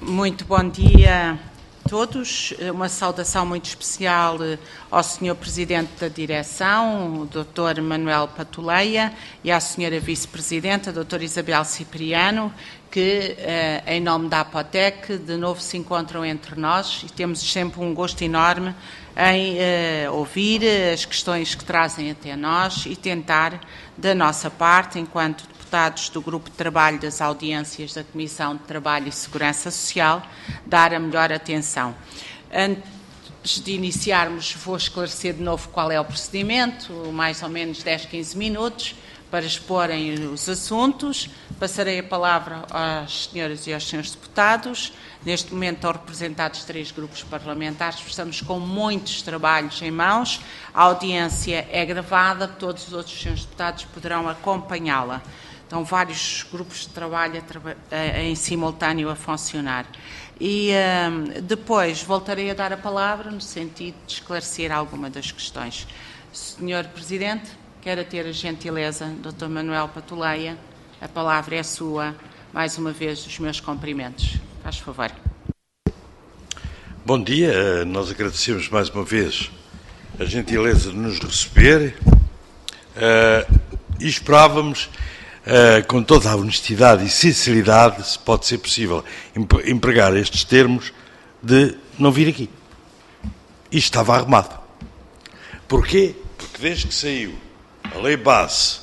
Muito bom dia a todos. Uma saudação muito especial ao Sr. Presidente da Direção, o Dr. Manuel Patuleia, e à Sra. Vice-Presidente, a Dra. Isabel Cipriano, que, em nome da Apotec, de novo se encontram entre nós e temos sempre um gosto enorme em ouvir as questões que trazem até nós e tentar, da nossa parte, enquanto deputados do Grupo de Trabalho das Audiências da Comissão de Trabalho e Segurança Social, dar a melhor atenção. Antes de iniciarmos, vou esclarecer de novo qual é o procedimento, mais ou menos 10, 15 minutos, para exporem os assuntos. Passarei a palavra às senhoras e aos senhores deputados. Neste momento estão representados 3 grupos parlamentares, estamos com muitos trabalhos em mãos. A audiência é gravada, todos os outros senhores deputados poderão acompanhá-la. Estão vários grupos de trabalho em simultâneo a funcionar. E depois voltarei a dar a palavra no sentido de esclarecer alguma das questões. Senhor Presidente, quero ter a gentileza, Dr. Manuel Patuleia, a palavra é sua. Mais uma vez, os meus cumprimentos. Faz favor. Bom dia, nós agradecemos mais uma vez a gentileza de nos receber e esperávamos, com toda a honestidade e sinceridade, se pode ser possível, empregar estes termos de não vir aqui. Isto estava arrumado. Porquê? Porque desde que saiu a Lei Base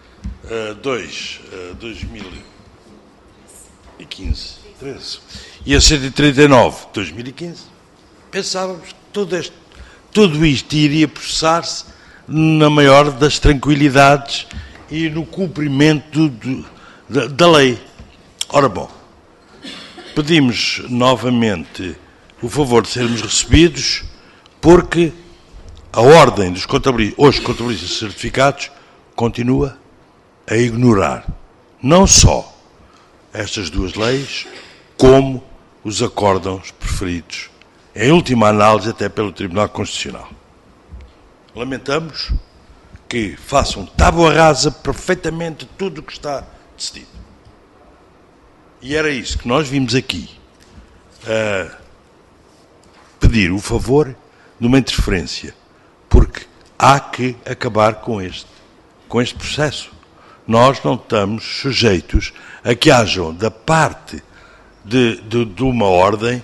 2015, 13, e a 139 de 2015, pensávamos que tudo isto iria processar-se na maior das tranquilidades e no cumprimento da lei. Ora bom, pedimos novamente o favor de sermos recebidos porque a ordem dos contabilistas certificados continua a ignorar não só estas 2 leis, como os acórdãos preferidos, em última análise até pelo Tribunal Constitucional. Lamentamos que façam tábua rasa perfeitamente tudo o que está decidido. E era isso que nós vimos aqui, pedir o favor de uma interferência, porque há que acabar com este processo. Nós não estamos sujeitos a que hajam da parte de uma ordem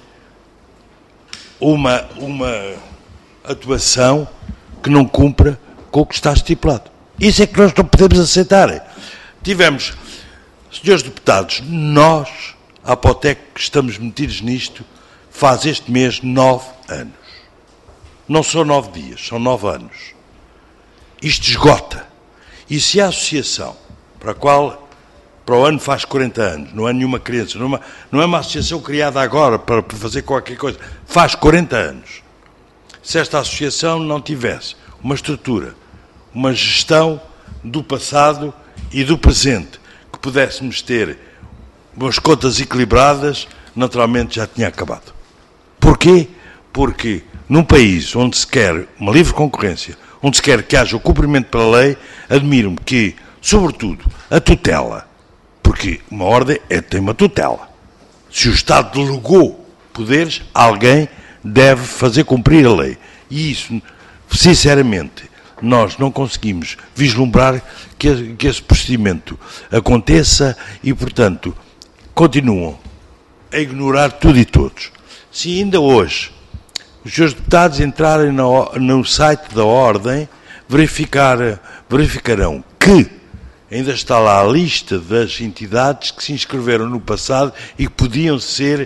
uma atuação que não cumpra com o que está estipulado. Isso é que nós não podemos aceitar. Tivemos, senhores deputados, nós, a Apotec, que estamos metidos nisto, faz este mês 9 anos. Não são 9 dias, são 9 anos. Isto esgota. E se a associação, para o ano faz 40 anos, não é nenhuma criança, não é uma associação criada agora para fazer qualquer coisa, faz 40 anos. Se esta associação não tivesse uma estrutura, uma gestão do passado e do presente, que pudéssemos ter umas contas equilibradas, naturalmente já tinha acabado. Porquê? Porque num país onde se quer uma livre concorrência, onde se quer que haja o cumprimento pela lei, admiro-me que, sobretudo, a tutela, porque uma ordem tem uma tutela. Se o Estado delegou poderes, alguém deve fazer cumprir a lei. E isso, sinceramente, nós não conseguimos vislumbrar que esse procedimento aconteça e, portanto, continuam a ignorar tudo e todos. Se ainda hoje os senhores deputados entrarem no site da Ordem, verificarão que ainda está lá a lista das entidades que se inscreveram no passado e que podiam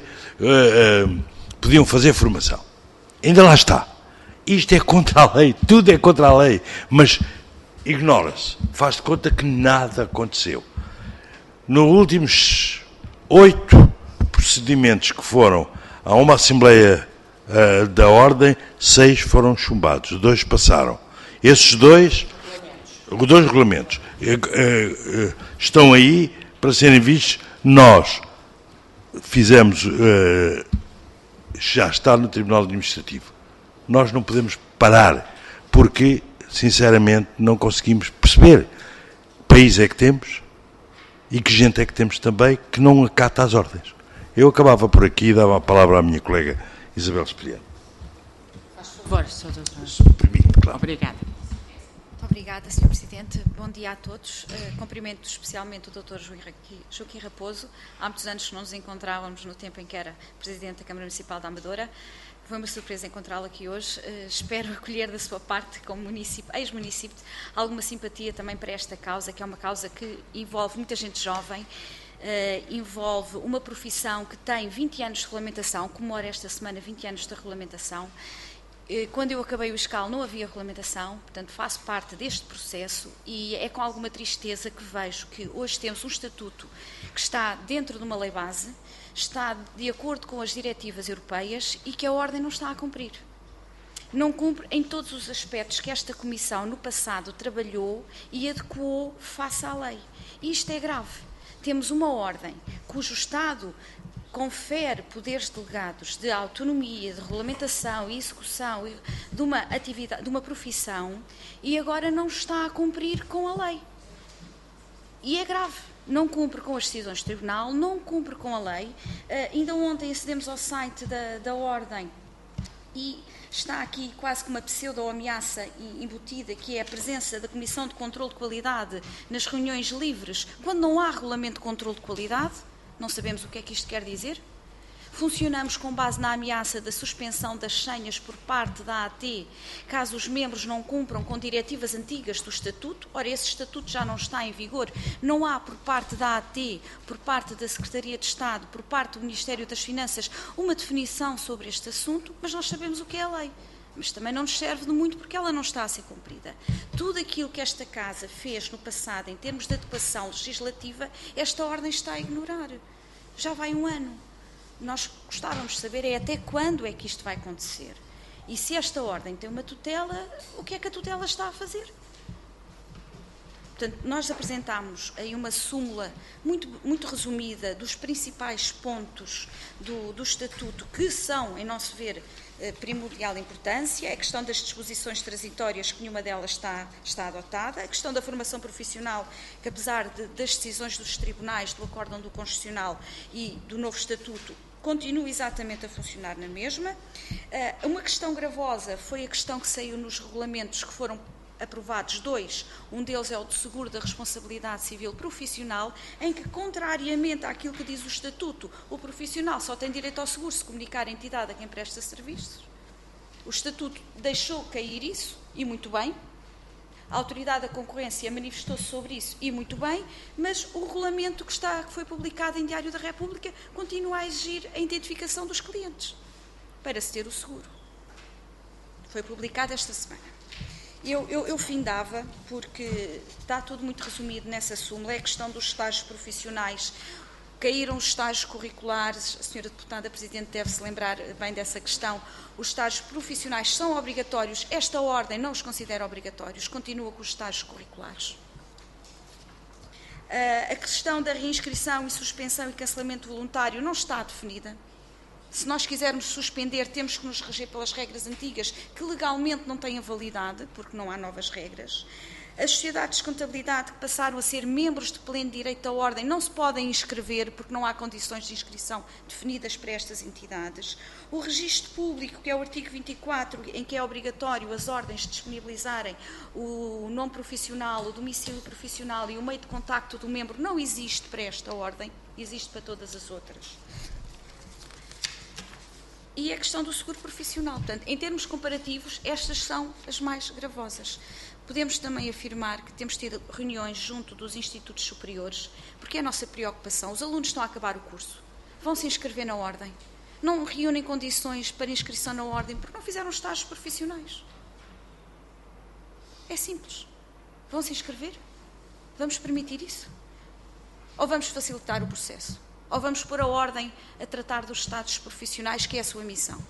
fazer formação. Ainda lá está. Isto é contra a lei, tudo é contra a lei, mas ignora-se, faz de conta que nada aconteceu. Nos últimos 8 procedimentos que foram a uma Assembleia da Ordem, 6 foram chumbados, 2 passaram. Esses 2 regulamentos estão aí para serem vistos. Nós fizemos, já está no Tribunal Administrativo. Nós não podemos parar, porque, sinceramente, não conseguimos perceber que país é que temos e que gente é que temos também que não acata as ordens. Eu acabava por aqui e dava a palavra à minha colega Isabel Esperiano. Faz favor, Sr. Doutor. Se me permite, claro. Obrigada. Muito obrigada, Sr. Presidente. Bom dia a todos. Cumprimento especialmente o Dr. Joaquim Raposo. Há muitos anos que não nos encontrávamos no tempo em que era Presidente da Câmara Municipal da Amadora. Foi uma surpresa encontrá-lo aqui hoje. Espero acolher da sua parte, como ex-município, alguma simpatia também para esta causa, que é uma causa que envolve muita gente jovem, envolve uma profissão que tem 20 anos de regulamentação, comemora esta semana 20 anos de regulamentação. Quando eu acabei o escalo não havia regulamentação, portanto faço parte deste processo e é com alguma tristeza que vejo que hoje temos um estatuto que está dentro de uma lei base, está de acordo com as diretivas europeias e que a Ordem não está a cumprir. Não cumpre em todos os aspectos que esta Comissão no passado trabalhou e adequou face à lei. E isto é grave. Temos uma Ordem cujo Estado confere poderes delegados de autonomia, de regulamentação e execução de uma atividade, de uma profissão, e agora não está a cumprir com a lei. E é grave. Não cumpre com as decisões do Tribunal, não cumpre com a lei. Ainda ontem acedemos ao site da Ordem e está aqui quase que uma pseudo-ameaça embutida, que é a presença da Comissão de Controlo de Qualidade nas reuniões livres, quando não há regulamento de controlo de qualidade. Não sabemos o que é que isto quer dizer. Funcionamos com base na ameaça da suspensão das senhas por parte da AT, caso os membros não cumpram com diretivas antigas do Estatuto. Ora, esse Estatuto já não está em vigor. Não há por parte da AT, por parte da Secretaria de Estado, por parte do Ministério das Finanças, uma definição sobre este assunto, mas nós sabemos o que é a lei. Mas também não nos serve de muito porque ela não está a ser cumprida. Tudo aquilo que esta Casa fez no passado em termos de adequação legislativa, esta Ordem está a ignorar. Já vai um ano. Nós gostávamos de saber até quando é que isto vai acontecer. E se esta Ordem tem uma tutela, o que é que a tutela está a fazer? Portanto, nós apresentámos aí uma súmula muito resumida dos principais pontos do Estatuto que são, em nosso ver, primordial importância. A questão das disposições transitórias, que nenhuma delas está adotada. A questão da formação profissional, que apesar das decisões dos tribunais, do acórdão do Constitucional e do novo Estatuto, continua exatamente a funcionar na mesma. Uma questão gravosa foi a questão que saiu nos regulamentos que foram aprovados, dois. Um deles é o de seguro da responsabilidade civil profissional, em que, contrariamente àquilo que diz o Estatuto, o profissional só tem direito ao seguro se comunicar a entidade a quem presta serviços. O Estatuto deixou cair isso, e muito bem. A Autoridade da Concorrência manifestou-se sobre isso, e muito bem, mas o regulamento que foi publicado em Diário da República continua a exigir a identificação dos clientes para se ter o seguro. Foi publicado esta semana. Eu findava, porque está tudo muito resumido nessa súmula, é a questão dos estágios profissionais. Caíram os estágios curriculares, a senhora deputada Presidente deve-se lembrar bem dessa questão. Os estágios profissionais são obrigatórios, esta Ordem não os considera obrigatórios, continua com os estágios curriculares. A questão da reinscrição e suspensão e cancelamento voluntário não está definida. Se nós quisermos suspender, temos que nos reger pelas regras antigas, que legalmente não têm validade, porque não há novas regras. As sociedades de contabilidade que passaram a ser membros de pleno direito da Ordem não se podem inscrever, porque não há condições de inscrição definidas para estas entidades. O registro público, que é o artigo 24, em que é obrigatório as ordens disponibilizarem o nome profissional, o domicílio profissional e o meio de contacto do membro, não existe para esta Ordem, existe para todas as outras. E a questão do seguro profissional. Portanto, em termos comparativos, estas são as mais gravosas. Podemos também afirmar que temos tido reuniões junto dos institutos superiores, porque é a nossa preocupação. Os alunos estão a acabar o curso, vão se inscrever na Ordem, não reúnem condições para inscrição na Ordem, porque não fizeram estágios profissionais. É simples. Vão se inscrever? Vamos permitir isso? Ou vamos facilitar o processo? Ou vamos pôr a Ordem a tratar dos estágios profissionais, que é a sua missão?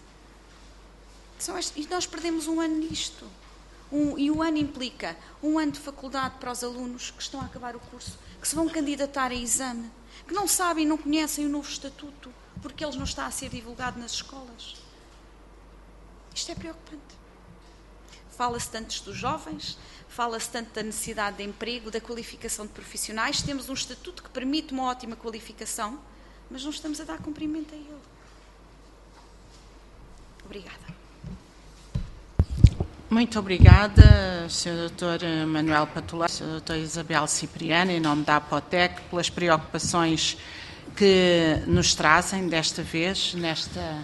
E nós perdemos um ano nisto. E o ano implica um ano de faculdade para os alunos que estão a acabar o curso, que se vão candidatar a exame, que não sabem, não conhecem o novo Estatuto, porque ele não está a ser divulgado nas escolas. Isto é preocupante. Fala-se tanto dos jovens, fala-se tanto da necessidade de emprego, da qualificação de profissionais. Temos um Estatuto que permite uma ótima qualificação mas não estamos a dar cumprimento a ele. Obrigada. Muito obrigada, Sr. Dr. Manuel Patuleia, Sra. Dra. Isabel Cipriano, em nome da Apotec, pelas preocupações que nos trazem desta vez, nesta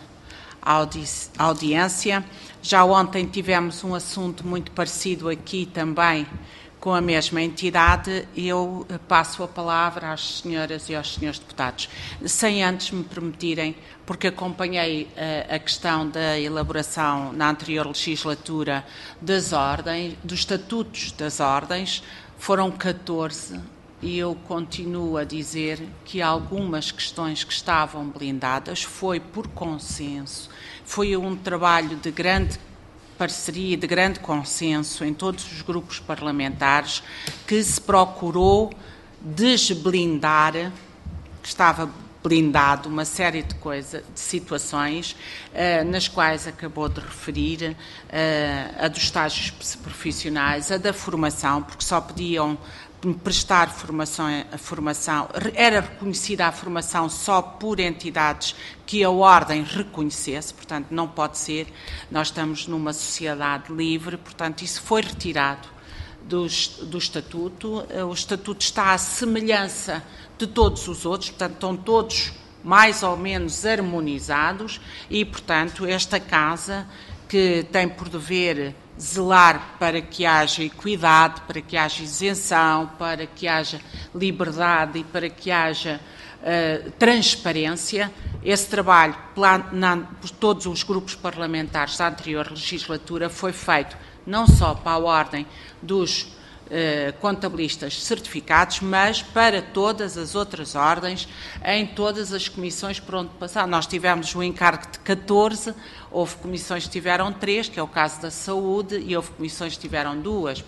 audiência. Já ontem tivemos um assunto muito parecido aqui também com a mesma entidade. Eu passo a palavra às senhoras e aos senhores deputados, sem antes me permitirem, porque acompanhei a questão da elaboração na anterior legislatura das ordens, dos estatutos das ordens, foram 14, e eu continuo a dizer que algumas questões que estavam blindadas foi por consenso, foi um trabalho de grande parceria, de grande consenso em todos os grupos parlamentares, que se procurou desblindar, que estava blindado uma série de coisas, de situações, nas quais acabou de referir, a dos estágios profissionais, a da formação, porque só podiam prestar formação, era reconhecida a formação só por entidades que a Ordem reconhecesse, portanto não pode ser, nós estamos numa sociedade livre, portanto isso foi retirado do Estatuto. O Estatuto está à semelhança de todos os outros, portanto estão todos mais ou menos harmonizados e, portanto, esta Casa, que tem por dever zelar para que haja equidade, para que haja isenção, para que haja liberdade e para que haja transparência. Esse trabalho por todos os grupos parlamentares da anterior legislatura foi feito não só para a Ordem dos contabilistas certificados, mas para todas as outras ordens, em todas as comissões por onde passar. Nós tivemos o encargo de 14, houve comissões que tiveram 3, que é o caso da saúde, e houve comissões que tiveram 2,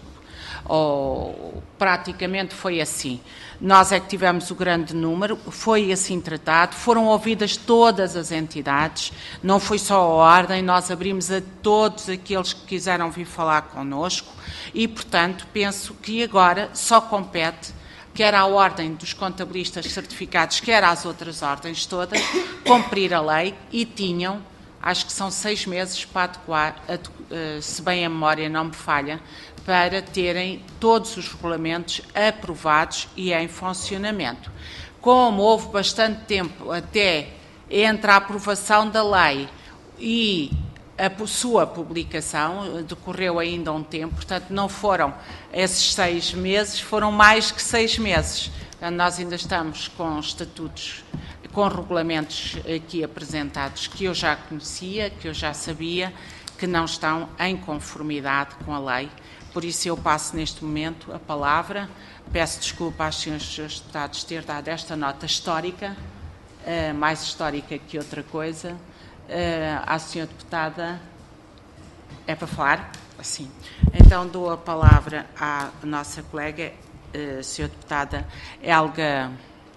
ou praticamente foi assim. Nós é que tivemos o grande número, foi assim tratado, foram ouvidas todas as entidades, não foi só a Ordem, nós abrimos a todos aqueles que quiseram vir falar connosco e, portanto, penso que agora só compete, quer à Ordem dos contabilistas certificados, quer às outras ordens todas, cumprir a lei, e tinham, acho que são 6 meses para adequar, se bem a memória não me falha, para terem todos os regulamentos aprovados e em funcionamento. Como houve bastante tempo até entre a aprovação da lei e a sua publicação, decorreu ainda um tempo, portanto não foram esses 6 meses, foram mais que 6 meses. Nós ainda estamos com estatutos, com regulamentos aqui apresentados que eu já conhecia, que eu já sabia, que não estão em conformidade com a lei. Por isso eu passo neste momento a palavra, peço desculpa aos senhores deputados ter dado esta nota histórica, mais histórica que outra coisa, à senhora deputada, é para falar? Sim. Então dou a palavra à nossa colega, senhora deputada Helga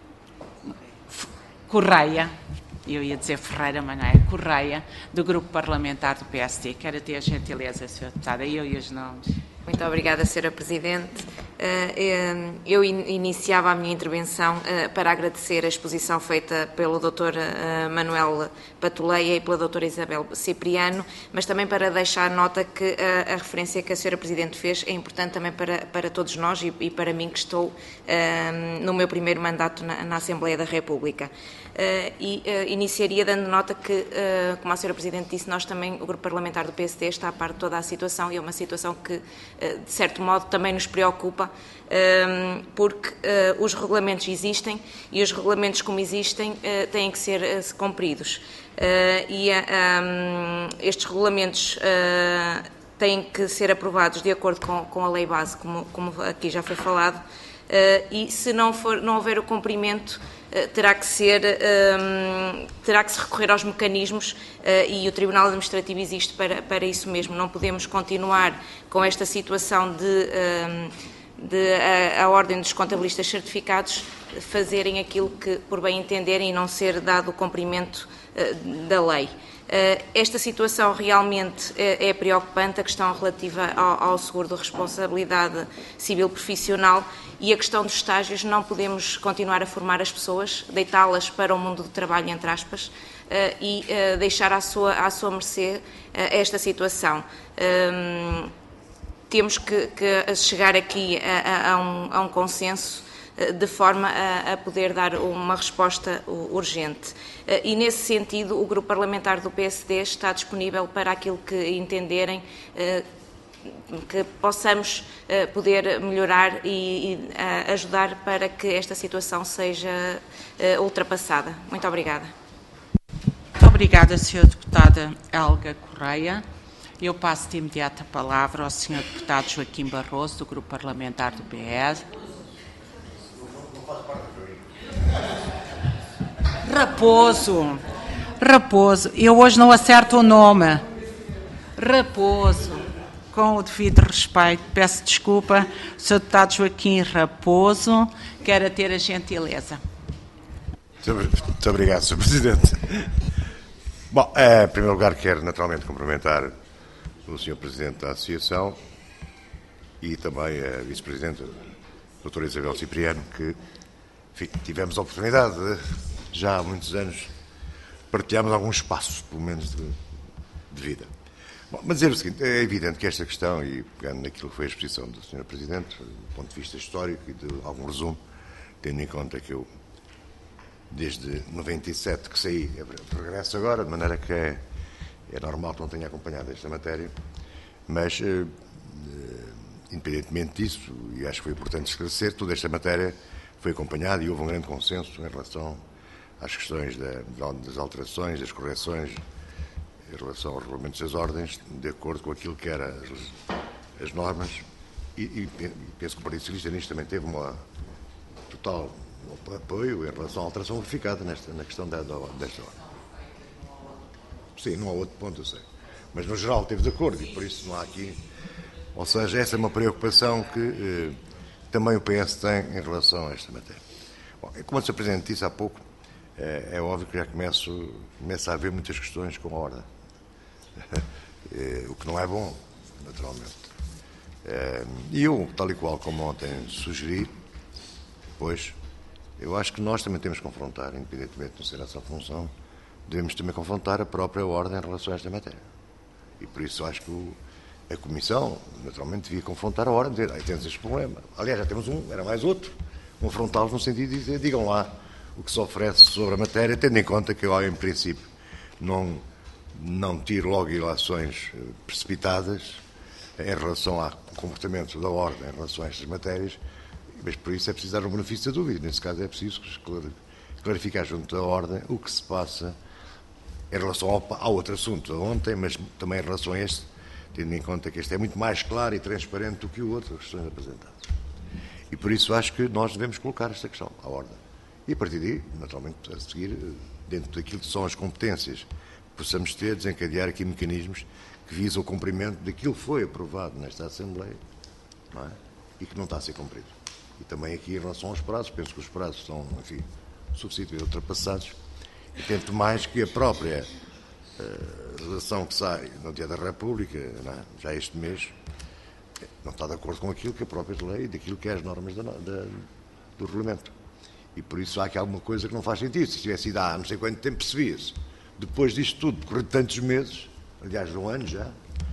Correia, eu ia dizer Ferreira, mas não é, Correia, do Grupo Parlamentar do PSD. Quero ter a gentileza, senhora deputada, eu e os nomes. Muito obrigada, Sra. Presidente. Eu iniciava a minha intervenção para agradecer a exposição feita pelo Dr. Manuel Patuleia e pela Dra. Isabel Cipriano, mas também para deixar nota que a referência que a Sra. Presidente fez é importante também para todos nós e para mim, que estou no meu primeiro mandato na Assembleia da República. Iniciaria dando nota que, como a Sra. Presidente disse, nós também, o Grupo Parlamentar do PSD, está a par de toda a situação, e é uma situação que, de certo modo, também nos preocupa, porque os regulamentos existem e os regulamentos, como existem, têm que ser cumpridos. Estes regulamentos têm que ser aprovados de acordo com a lei base, como aqui já foi falado, e se não houver o cumprimento, terá que se recorrer aos mecanismos, e o Tribunal Administrativo existe para isso mesmo. Não podemos continuar com esta situação a Ordem dos Contabilistas Certificados fazerem aquilo que por bem entenderem e não ser dado o cumprimento da lei. Esta situação realmente é preocupante, a questão relativa ao seguro de responsabilidade civil profissional e a questão dos estágios. Não podemos continuar a formar as pessoas, deitá-las para o mundo do trabalho, entre aspas, e deixar à sua mercê esta situação. Temos que chegar aqui a um consenso de forma a poder dar uma resposta urgente. E, nesse sentido, o Grupo Parlamentar do PSD está disponível para aquilo que entenderem que possamos poder melhorar e ajudar para que esta situação seja ultrapassada. Muito obrigada. Muito obrigada, Sra. Deputada Helga Correia. Eu passo de imediato a palavra ao Sr. Deputado Joaquim Barroso, do Grupo Parlamentar do PS. Raposo, eu hoje não acerto o nome. Raposo, com o devido respeito, peço desculpa, Sr. Deputado Joaquim Raposo, quero ter a gentileza. Muito obrigado, Sr. Presidente. Bom, em primeiro lugar, quero naturalmente cumprimentar o Sr. Presidente da Associação e também a Vice-Presidente, a doutora Isabel Cipriano, que tivemos a oportunidade de, já há muitos anos, partilharmos alguns espaços, pelo menos, de vida. Bom, mas dizer o seguinte, é evidente que esta questão, e pegando naquilo que foi a exposição do Sr. Presidente, do ponto de vista histórico e de algum resumo, tendo em conta que eu, desde 97 que saí, regresso agora, de maneira que é normal que não tenha acompanhado esta matéria, mas, independentemente disso, e acho que foi importante esclarecer, toda esta matéria foi acompanhada e houve um grande consenso em relação às questões das alterações, das correções, em relação aos regulamentos das ordens, de acordo com aquilo que eram as normas, e penso que o Partido Socialista nisto também teve uma total apoio em relação à alteração verificada na questão desta ordem. Sim, não há outro ponto, eu sei. Mas, no geral, esteve de acordo e, por isso, não há aqui... Ou seja, essa é uma preocupação que também o PS tem em relação a esta matéria. Bom, como o Sr. Presidente disse há pouco, é óbvio que já começa a haver muitas questões com a ordem. O que não é bom, naturalmente. E eu, tal e qual como ontem sugeri, pois, eu acho que nós também temos que confrontar, independentemente de não ser essa a função, devemos também confrontar a própria ordem em relação a esta matéria. E por isso acho que a Comissão, naturalmente, devia confrontar a ordem e dizer, temos este problema. Aliás, já temos era mais outro. Confrontá-los no sentido de dizer, digam lá o que se oferece sobre a matéria, tendo em conta que eu, em princípio, não tiro logo ilações precipitadas em relação ao comportamento da ordem em relação a estas matérias, mas por isso é preciso dar um benefício da dúvida. Nesse caso é preciso clarificar junto da ordem o que se passa em relação ao outro assunto de ontem, mas também em relação a este, tendo em conta que este é muito mais claro e transparente do que o outro, as questões apresentadas. E por isso acho que nós devemos colocar esta questão à ordem. E a partir daí, naturalmente, a seguir, dentro daquilo que são as competências, possamos desencadear aqui mecanismos que visam o cumprimento daquilo que foi aprovado nesta Assembleia, não é? E que não está a ser cumprido. E também aqui em relação aos prazos, penso que os prazos são, enfim, suficientemente ultrapassados, e tanto mais que a própria legislação que sai no Dia da República, não é? Já este mês, não está de acordo com aquilo que a própria lei e daquilo que é as normas do regulamento. E por isso há aqui alguma coisa que não faz sentido. Se tivesse ido há não sei quanto tempo, percebia-se. Depois disto tudo, decorrer de tantos meses, aliás, de um ano já,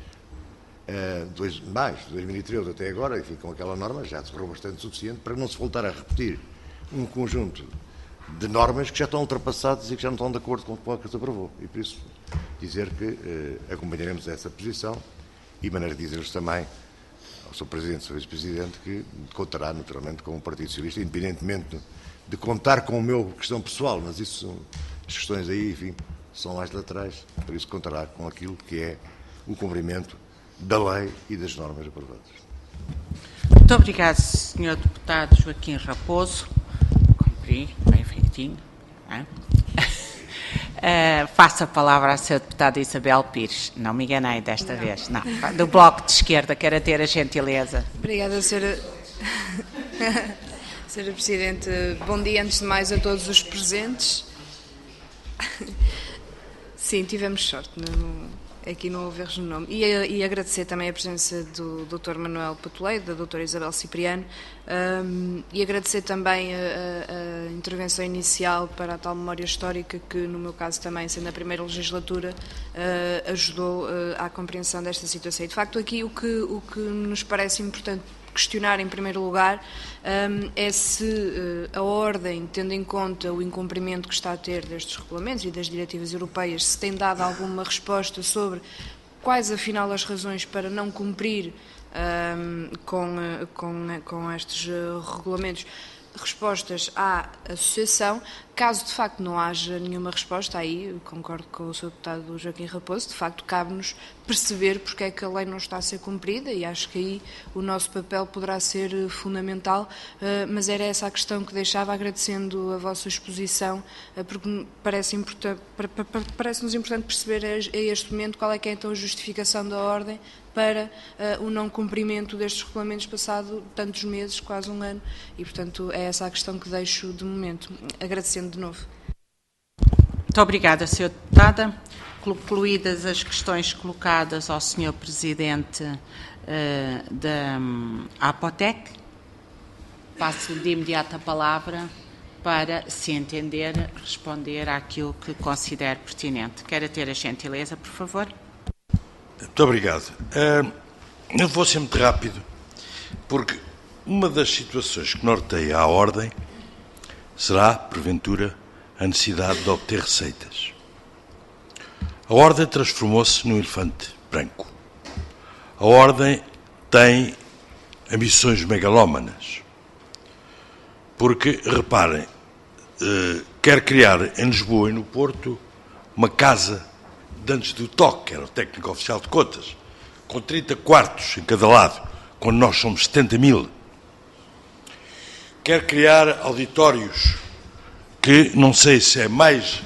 de 2013 até agora, enfim, com aquela norma, já se provou bastante suficiente para não se voltar a repetir um conjunto de normas que já estão ultrapassadas e que já não estão de acordo com o que se aprovou. E por isso, dizer que acompanharemos essa posição e maneira de dizer-lhes também ao Sr. Presidente e ao Sr. Vice-Presidente que contará naturalmente com o Partido Socialista, independentemente de contar com o meu questão pessoal, mas isso, as questões aí, enfim, são mais laterais, por isso contará com aquilo que é o cumprimento da lei e das normas aprovadas. Muito obrigado, Sr. Deputado Joaquim Raposo. Cumpri, bem feitinho. Faço a palavra à Sra. Deputada Isabel Pires. Não me enganei desta vez. Não, do Bloco de Esquerda, quero ter a gentileza. Obrigada, Sra. Sra. Presidente, bom dia antes de mais a todos os presentes. Sim, tivemos sorte, aqui não houve erros no nome. E agradecer também a presença do Dr. Manuel Patuleia, da Dra. Isabel Cipriano, e agradecer também a intervenção inicial para a tal memória histórica que, no meu caso também, sendo a primeira legislatura, ajudou à compreensão desta situação. E, de facto, aqui o que nos parece importante questionar, em primeiro lugar, é se a Ordem, tendo em conta o incumprimento que está a ter destes regulamentos e das diretivas europeias, se tem dado alguma resposta sobre quais, afinal, as razões para não cumprir com estes regulamentos, respostas à associação. Caso de facto não haja nenhuma resposta, aí concordo com o Sr. Deputado Joaquim Raposo, de facto cabe-nos perceber porque é que a lei não está a ser cumprida, e acho que aí o nosso papel poderá ser fundamental, mas era essa a questão que deixava, agradecendo a vossa exposição, porque parece-nos importante perceber a este momento qual é que é então a justificação da Ordem para o não cumprimento destes regulamentos passado tantos meses, quase um ano, e portanto é essa a questão que deixo de momento, agradecendo de novo. Muito obrigada, Sra. Deputada. Concluídas as questões colocadas ao Sr. Presidente da Apotec, passo-lhe de imediato a palavra para, se entender, responder àquilo que considere pertinente. Quer ter a gentileza, por favor? Muito obrigado. Eu vou ser muito rápido, porque uma das situações que norteia a Ordem será, porventura, a necessidade de obter receitas. A Ordem transformou-se num elefante branco. A Ordem tem ambições megalómanas, porque, reparem, quer criar em Lisboa e no Porto uma casa de antes do TOC, que era o Técnico Oficial de Contas, com 30 quartos em cada lado, quando nós somos 70.000. Quer criar auditórios que não sei se é mais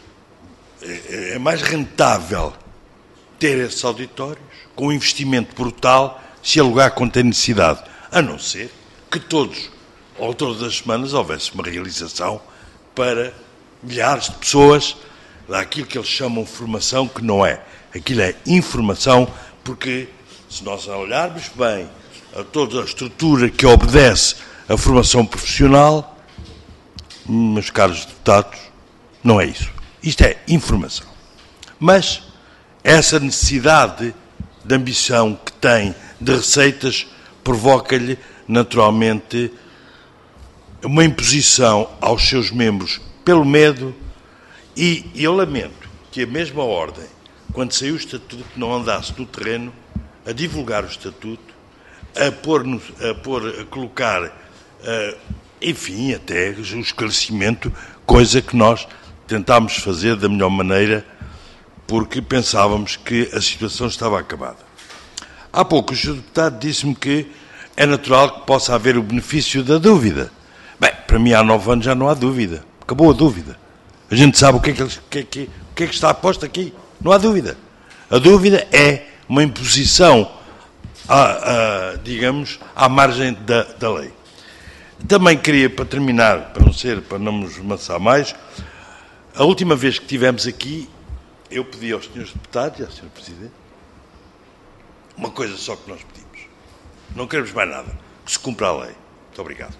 rentável ter esses auditórios, com um investimento brutal, se alugar quando tem necessidade, a não ser que todos, ou todas as semanas, houvesse uma realização para milhares de pessoas, daquilo que eles chamam de formação, que não é. Aquilo é informação, porque se nós olharmos bem a toda a estrutura que obedece à formação profissional, meus caros deputados, não é isso. Isto é informação. Mas essa necessidade de ambição que tem de receitas provoca-lhe, naturalmente, uma imposição aos seus membros pelo medo, e eu lamento que a mesma Ordem, quando saiu o Estatuto, não andasse no terreno a divulgar o Estatuto, a colocar, enfim, até o esclarecimento, coisa que nós tentámos fazer da melhor maneira, porque pensávamos que a situação estava acabada. Há pouco o Sr. Deputado disse-me que é natural que possa haver o benefício da dúvida. Bem, para mim há 9 anos já não há dúvida. Acabou a dúvida. A gente sabe o que é que está posto aqui. Não há dúvida. A dúvida é uma imposição, digamos, à margem da lei. Também queria, para terminar, para não nos amassar mais, a última vez que estivemos aqui, eu pedi aos senhores deputados e ao Sr. Presidente uma coisa só que nós pedimos. Não queremos mais nada. Que se cumpra a lei. Muito obrigado.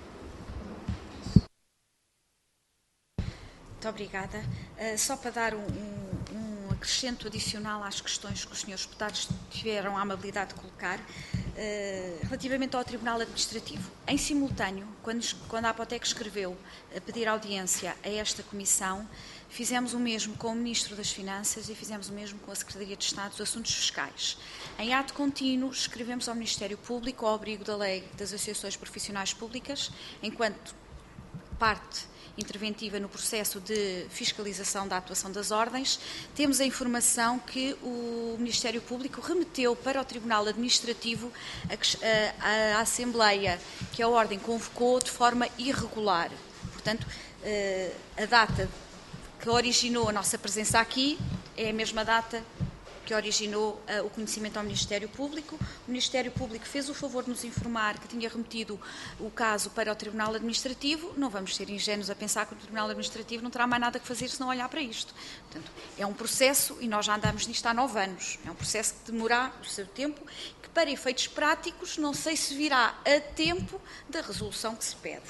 Muito obrigada. Só para dar um acrescento adicional às questões que os senhores deputados tiveram a amabilidade de colocar, relativamente ao Tribunal Administrativo. Em simultâneo, quando a Apotec escreveu a pedir audiência a esta Comissão, fizemos o mesmo com o Ministro das Finanças e fizemos o mesmo com a Secretaria de Estado dos Assuntos Fiscais. Em ato contínuo, escrevemos ao Ministério Público, ao abrigo da Lei das Associações Profissionais Públicas, enquanto parte interventiva no processo de fiscalização da atuação das ordens, temos a informação que o Ministério Público remeteu para o Tribunal Administrativo a Assembleia que a Ordem convocou de forma irregular. Portanto, a data que originou a nossa presença aqui é a mesma data que originou o conhecimento ao Ministério Público. O Ministério Público fez o favor de nos informar que tinha remetido o caso para o Tribunal Administrativo. Não vamos ser ingênuos a pensar que o Tribunal Administrativo não terá mais nada que fazer se não olhar para isto. Portanto, é um processo, e nós já andamos nisto há 9 anos, é um processo que demorará o seu tempo, que para efeitos práticos não sei se virá a tempo da resolução que se pede.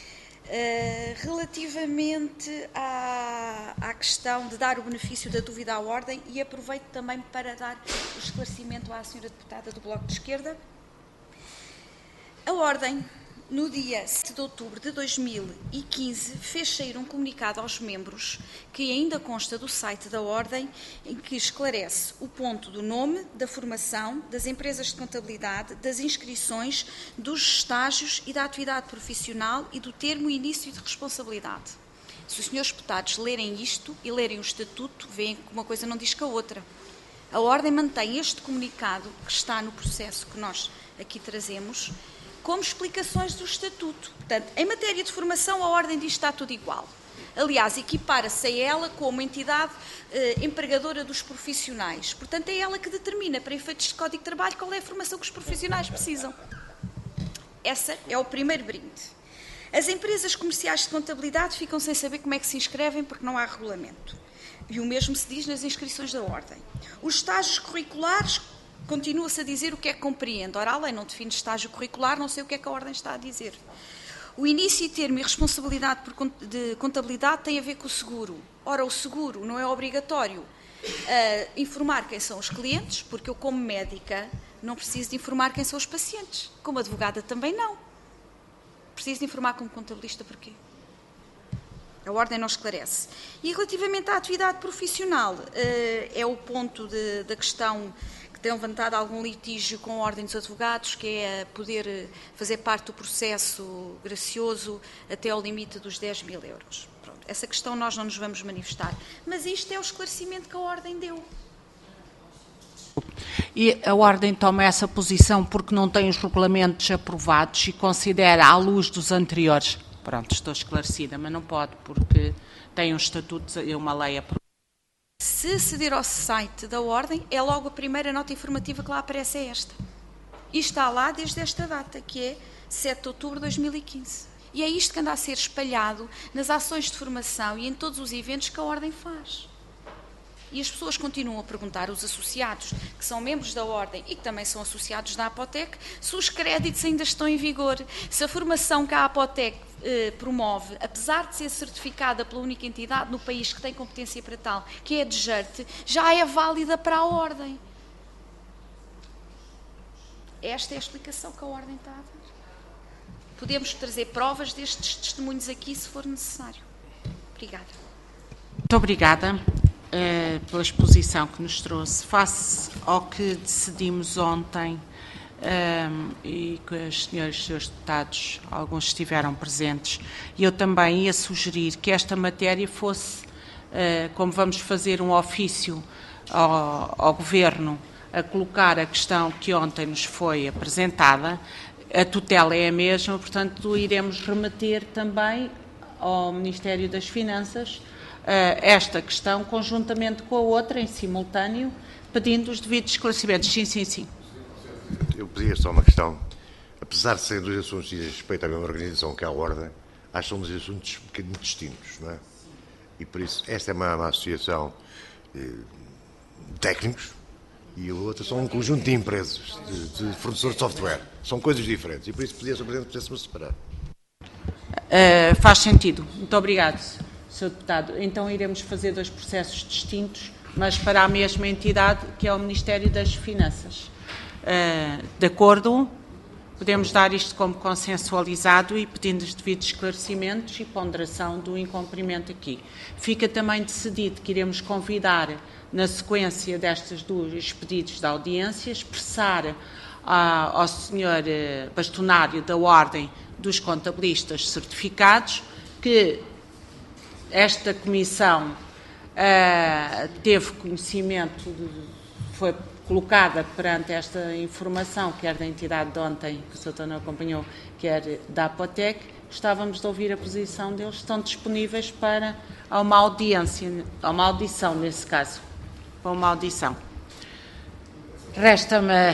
Relativamente à questão de dar o benefício da dúvida à ordem, e aproveito também para dar o esclarecimento à senhora deputada do Bloco de Esquerda, a ordem, no dia 7 de outubro de 2015, fez sair um comunicado aos membros, que ainda consta do site da ordem, em que esclarece o ponto do nome, da formação, das empresas de contabilidade, das inscrições, dos estágios e da atividade profissional e do termo início de responsabilidade. Se os senhores deputados lerem isto e lerem o estatuto, veem que uma coisa não diz que a outra. A ordem mantém este comunicado, que está no processo que nós aqui trazemos, como explicações do Estatuto. Portanto, em matéria de formação, a ordem diz que está tudo igual. Aliás, equipara-se a ela como entidade empregadora dos profissionais. Portanto, é ela que determina, para efeitos de Código de Trabalho, qual é a formação que os profissionais precisam. Esse é o primeiro brinde. As empresas comerciais de contabilidade ficam sem saber como é que se inscrevem, porque não há regulamento. E o mesmo se diz nas inscrições da ordem. Os estágios curriculares, continua-se a dizer o que é que compreende. Ora, a lei não define estágio curricular, não sei o que é que a ordem está a dizer. O início e termo e responsabilidade de contabilidade tem a ver com o seguro. Ora, o seguro não é obrigatório informar quem são os clientes, porque eu, como médica, não preciso de informar quem são os pacientes. Como advogada também não. Preciso de informar como contabilista porquê? A ordem não esclarece. E relativamente à atividade profissional, é o ponto da questão que tem levantado algum litígio com a Ordem dos Advogados, que é poder fazer parte do processo gracioso até ao limite dos 10.000 euros. Pronto, essa questão nós não nos vamos manifestar. Mas isto é o esclarecimento que a Ordem deu. E a Ordem toma essa posição porque não tem os regulamentos aprovados e considera, à luz dos anteriores, pronto, estou esclarecida, mas não pode porque tem um estatuto e uma lei aprovada. Se aceder ao site da Ordem, é logo a primeira nota informativa que lá aparece, é esta. E está lá desde esta data, que é 7 de outubro de 2015. E é isto que anda a ser espalhado nas ações de formação e em todos os eventos que a Ordem faz. E as pessoas continuam a perguntar, os associados, que são membros da Ordem e que também são associados da Apotec, se os créditos ainda estão em vigor, se a formação que a Apotec promove, apesar de ser certificada pela única entidade no país que tem competência para tal, que é a DGERT, já é válida para a Ordem. Esta é a explicação que a Ordem está a dar. Podemos trazer provas destes testemunhos aqui, se for necessário. Obrigada. Muito obrigada pela exposição que nos trouxe. Face ao que decidimos ontem, e que os senhores deputados, alguns estiveram presentes, e eu também ia sugerir que esta matéria fosse, como vamos fazer um ofício ao Governo a colocar a questão que ontem nos foi apresentada, a tutela é a mesma, portanto iremos remeter também ao Ministério das Finanças esta questão conjuntamente com a outra, em simultâneo, pedindo os devidos esclarecimentos. Sim, sim, sim. Eu pedia só uma questão. Apesar de serem dois assuntos que dizem respeito à mesma organização que à Ordem, acho que são dois assuntos um bocadinho distintos, não é? E por isso, esta é uma associação de técnicos e a outra são um conjunto de empresas, de fornecedores de software. São coisas diferentes e por isso pedia ao Presidente que pudéssemos separar. Faz sentido. Muito obrigado, Sr. Deputado. Então iremos fazer dois processos distintos, mas para a mesma entidade, que é o Ministério das Finanças. De acordo, podemos dar isto como consensualizado e pedindo os devidos esclarecimentos e ponderação do incumprimento aqui. Fica também decidido que iremos convidar, na sequência destes dois pedidos de audiência, expressar ao Sr. Bastonário da Ordem dos Contabilistas Certificados que esta comissão teve conhecimento, foi colocada perante esta informação, quer da entidade de ontem, que o Sr. não acompanhou, quer da Apotec. Gostávamos de ouvir a posição deles. Estão disponíveis para uma audiência, uma audição nesse caso, para uma audição. Resta-me...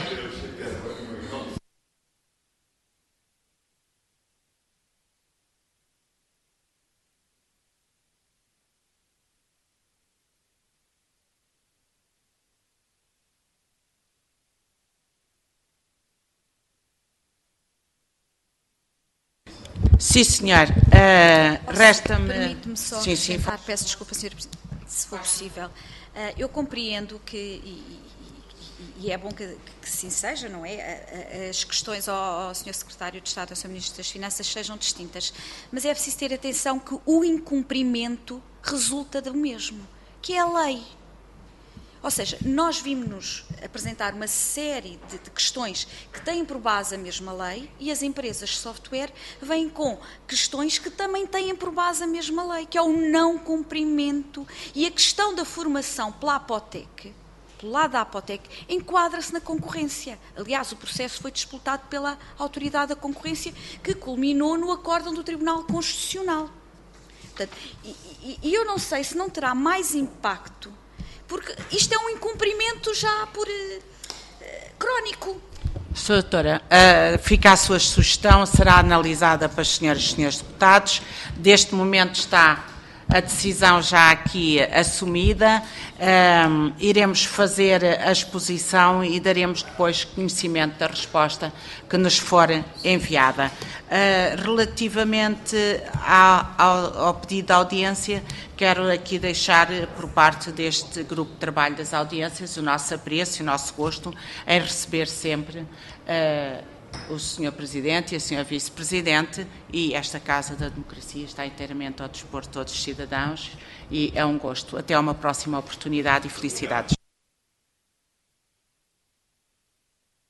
Sim, senhor. Resta-me... Permite-me só acrescentar, peço desculpa, Sr. Presidente, se for possível. Eu compreendo que, e é bom que sim seja, não é? As questões ao Sr. Secretário de Estado, ao Sr. Ministro das Finanças sejam distintas, mas é preciso ter atenção que o incumprimento resulta do mesmo, que é a lei. Ou seja, nós vimos-nos apresentar uma série de questões que têm por base a mesma lei e as empresas de software vêm com questões que também têm por base a mesma lei, que é o não cumprimento. E a questão da formação pela Apotec, pelo lado da Apotec, enquadra-se na concorrência. Aliás, o processo foi disputado pela Autoridade da Concorrência, que culminou no acórdão do Tribunal Constitucional. Portanto, e eu não sei se não terá mais impacto, porque isto é um incumprimento já por crónico. Sra. Doutora, fica a sua sugestão, será analisada para as senhoras e senhores deputados. Deste momento está a decisão já aqui assumida. Iremos fazer a exposição e daremos depois conhecimento da resposta que nos for enviada. Relativamente ao pedido de audiência, quero aqui deixar por parte deste grupo de trabalho das audiências o nosso apreço e o nosso gosto em receber sempre o Sr. Presidente e a Sra. Vice-Presidente, e esta Casa da Democracia está inteiramente ao dispor de todos os cidadãos e é um gosto. Até uma próxima oportunidade e felicidades.